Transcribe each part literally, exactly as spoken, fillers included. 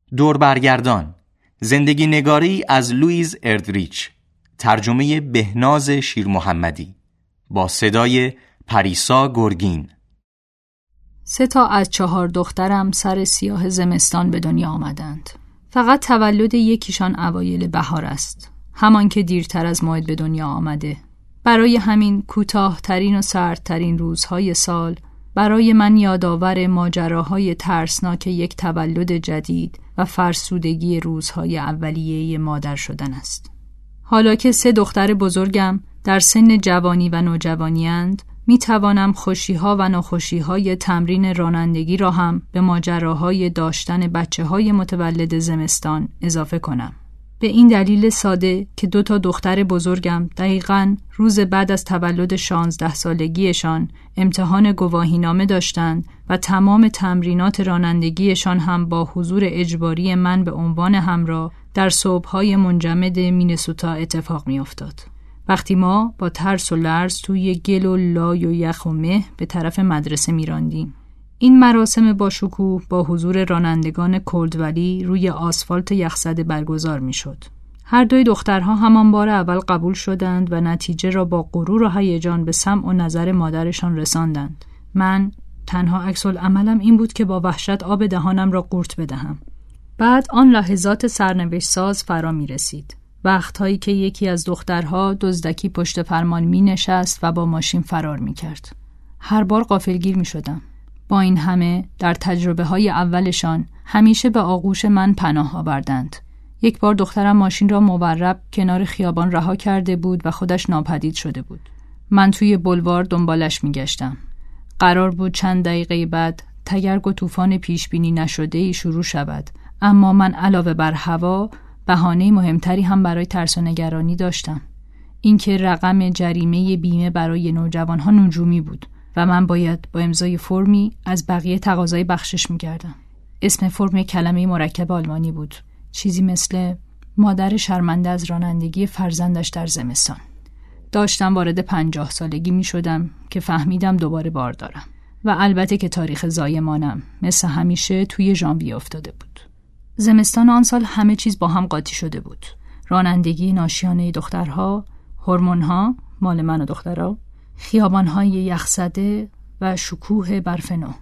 دور برگردان، زندگی نگاری از لوئیز اردریچ، ترجمه بهناز شیرمحمدی، با صدای پریسا گرگین. سه تا از چهار دخترم سر سیاه زمستان به دنیا آمدند. فقط تولد یکیشان اوایل بهار است، همان که دیرتر از موعد به دنیا آمده. برای همین کوتاه‌ترین و سردترین روزهای سال برای من یادآور ماجراهای ترسناک یک تولد جدید و فرسودگی روزهای اولیه مادر شدن است. حالا که سه دختر بزرگم در سن جوانی و نوجوانی‌اند، می توانم خوشی‌ها و ناخوشی‌های تمرین رانندگی را هم به ماجراهای داشتن بچه‌های متولد زمستان اضافه کنم. به این دلیل ساده که دو تا دختر بزرگم دقیقاً روز بعد از تولد شانزده سالگیشان امتحان گواهینامه داشتند و تمام تمرینات رانندگیشان هم با حضور اجباری من به عنوان همراه در صبح‌های منجمد مینسوتا اتفاق می‌افتاد. وقتی ما با ترس و لرز توی گل و لای و یخ و مه به طرف مدرسه می‌راندیم. این مراسم با شکوه با حضور رانندگان کولدولی روی آسفالت یخزده برگزار می‌شد. هر دوی دخترها همان بار اول قبول شدند و نتیجه را با غرور و هیجان به سمع و نظر مادرشان رساندند. من تنها عکس‌العملم این بود که با وحشت آب دهانم را قورت بدهم. بعد آن لحظات سرنوشت ساز فرا می‌رسید. وقت‌هایی که یکی از دخترها دزدکی پشت فرمان می‌نشست و با ماشین فرار می‌کرد. هر بار غافلگیر می‌شدم. با این همه در تجربه‌های اولشان همیشه به آغوش من پناه آوردند. یک بار دخترم ماشین را مورب کنار خیابان رها کرده بود و خودش ناپدید شده بود. من توی بلوار دنبالش می‌گشتم. قرار بود چند دقیقه بعد تگرگ و طوفان پیشبینی نشده‌ای شروع شود، اما من علاوه بر هوا بهانه مهمتری هم برای ترس و نگرانی داشتم. اینکه رقم جریمه بیمه برای نوجوانها نجومی بود و من باید با امضای فرمی از بقیه تقاضای بخشش می‌کردم. اسم فرم کلمه مرکب آلمانی بود، چیزی مثل مادر شرمنده از رانندگی فرزندش در زمستان. داشتم وارد پنجاه سالگی می‌شدم که فهمیدم دوباره بار دارم و البته که تاریخ زایمانم مثل همیشه توی ژانویه افتاده بود. زمستان آن سال همه چیز با هم قاطی شده بود. رانندگی ناشیانه دخترها، هورمون‌ها مال من و دخترها، خیابان‌های یخزده و شکوه برف نو.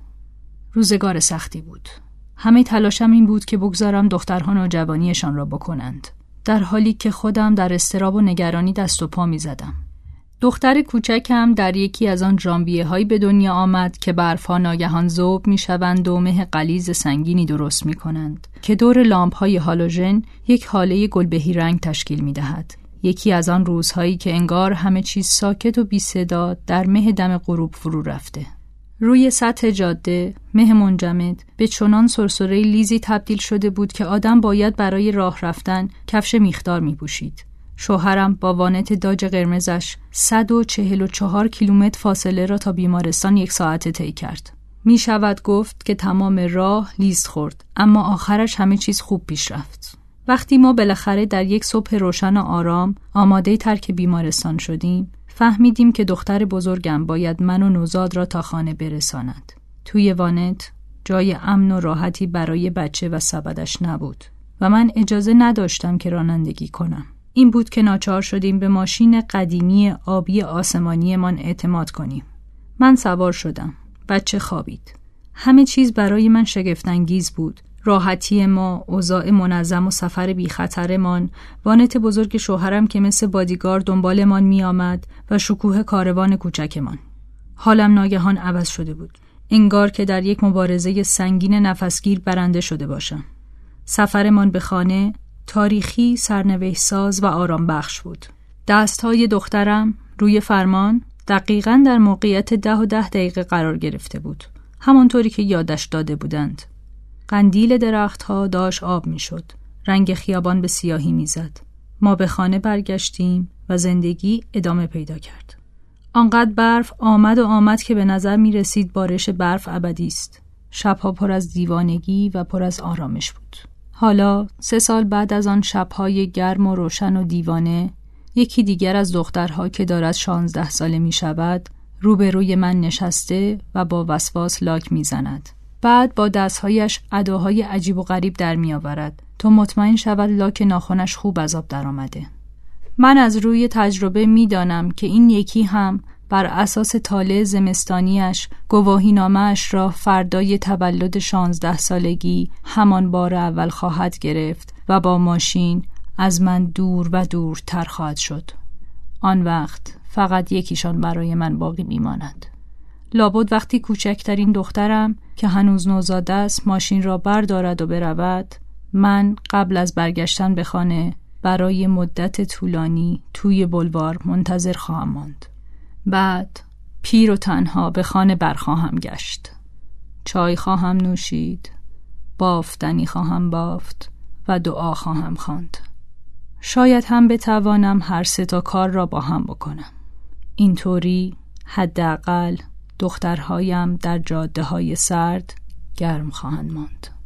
روزگار سختی بود. همه تلاشم این بود که بگذارم دخترها نوجوانیشان را بکنند، در حالی که خودم در اضطراب و نگرانی دست و پا می زدم. دختر کوچکم در یکی از آن ژانویه‌هایی به دنیا آمد که برف‌ها ناگهان ذوب می‌شوند و مه غلیظ سنگینی درست می‌کنند که دور لامپ‌های هالوژن یک هاله گلبهی رنگ تشکیل می‌دهد. یکی از آن روزهایی که انگار همه چیز ساکت و بی صدا در مه دم غروب فرو رفته. روی سطح جاده مه منجمد به چنان سرسره لیزی تبدیل شده بود که آدم باید برای راه رفتن کفش میخدار می‌پوشید. شوهرم با وانت داج قرمزش صد و چهل و چهار کیلومتر فاصله را تا بیمارستان یک ساعته طی کرد. می شود گفت که تمام راه لیز خورد، اما آخرش همه چیز خوب پیش رفت. وقتی ما بالاخره در یک صبح روشن و آرام آماده ترک بیمارستان شدیم، فهمیدیم که دختر بزرگم باید من و نوزاد را تا خانه برساند. توی وانت جای امن و راحتی برای بچه و سبدش نبود و من اجازه نداشتم که رانندگی کنم. این بود که ناچار شدیم به ماشین قدیمی آبی آسمانی من اعتماد کنیم. من سوار شدم. بچه خوابید. همه چیز برای من شگفت‌انگیز بود. راحتی ما، اوضاع منظم و سفر بی خطرمان، وانت بزرگ شوهرم که مثل بادیگارد دنبالمان می آمد و شکوه کاروان کوچکمان. حالم ناگهان عوض شده بود. انگار که در یک مبارزه سنگین نفسگیر برنده شده باشم. سفرمان به خانه تاریخی، سرنوشت ساز و آرام بخش بود. دستهای دخترم روی فرمان دقیقاً در موقعیت ده و ده دقیقه قرار گرفته بود. همانطوری که یادش داده بودند. قندیل درختها داشت آب می شد. رنگ خیابان به سیاهی می زد. ما به خانه برگشتیم و زندگی ادامه پیدا کرد. آنقدر برف آمد و آمد که به نظر می رسید بارش برف ابدی است. شبها پر از دیوانگی و پر از آرامش بود. حالا سه سال بعد از آن شبهای گرم و روشن و دیوانه، یکی دیگر از دخترها که دارد شانزده ساله می شود روبروی من نشسته و با وسواس لاک می زند. بعد با دستهایش اداهای عجیب و غریب در می آورد تا مطمئن شود لاک ناخنش خوب از آب در آمده. من از روی تجربه می دانم که این یکی هم بر اساس طالع زمستانیش گواهینامه‌اش را فردای تولد شانزده سالگی همان بار اول خواهد گرفت و با ماشین از من دور و دورتر خواهد شد. آن وقت فقط یکیشان برای من باقی میماند. لابد وقتی کوچکترین دخترم که هنوز نوزاده است ماشین را بردارد و برود، من قبل از برگشتن به خانه برای مدت طولانی توی بلوار منتظر خواهم ماند. بعد پیر و تنها به خانه برخواهم گشت. چای خواهم نوشید، بافتنی خواهم بافت و دعا خواهم خواند. شاید هم بتوانم هر سه تا کار را با هم بکنم. اینطوری حداقل دخترهایم در جاده های سرد گرم خواهند ماند.